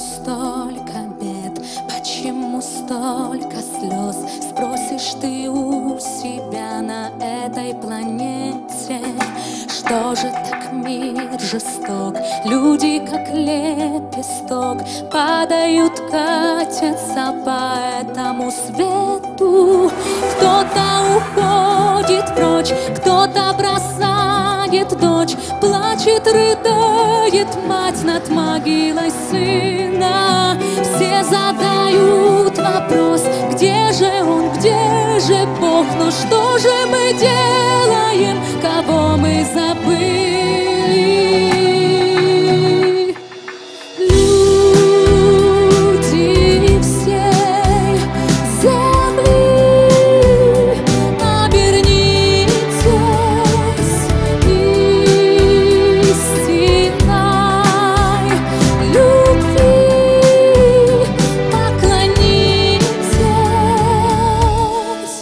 столько бед? Почему столько слез? Спросишь ты у себя на этой планете. Что же так мир жесток? Люди, как лепесток, падают, катятся по этому свету. Кто-то уходит прочь, кто-то бросает дочь, плачет, рыдает мать над могилой сына. Все задают вопрос: где же он, где же Бог? Но что же мы делаем, кого мы забыли? Люди всей земли, обернитесь истинной любви, поклонитесь.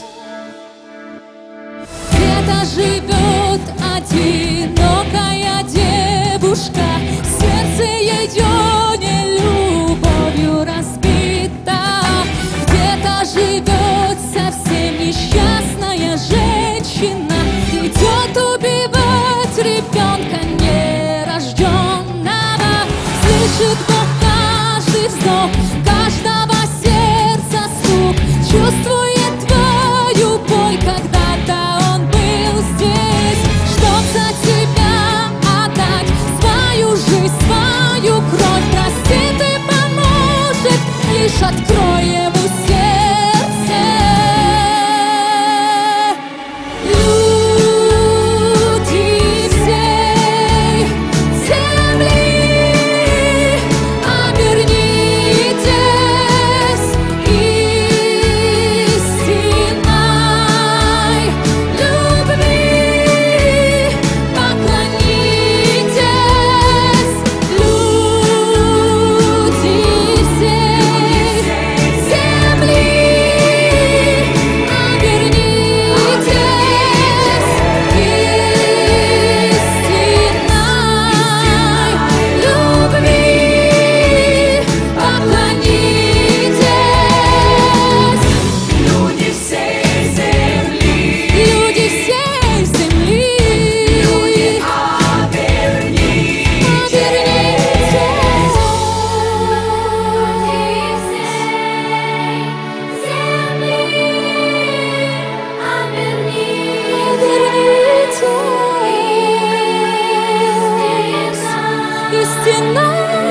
Где-то живет одинокая девушка, сердце ее не любовью разбито. Где-то живет совсем несчастная женщина, идет убивать ребенка нерожденного. Слышит Бог каждый вздох, каждого сердца стук, чувствует твою боль, когда-то он был здесь, чтоб за тебя отдать свою жизнь, свою кровь. Простит и поможет, лишь открой ему сердце. Люди всей земли, обернитесь истинной любви, поклонитесь. Люди всей земли, обернитесь истинной любви, поклонитесь. Люди всей земли, Люди всей земли, обернитесь. Истинная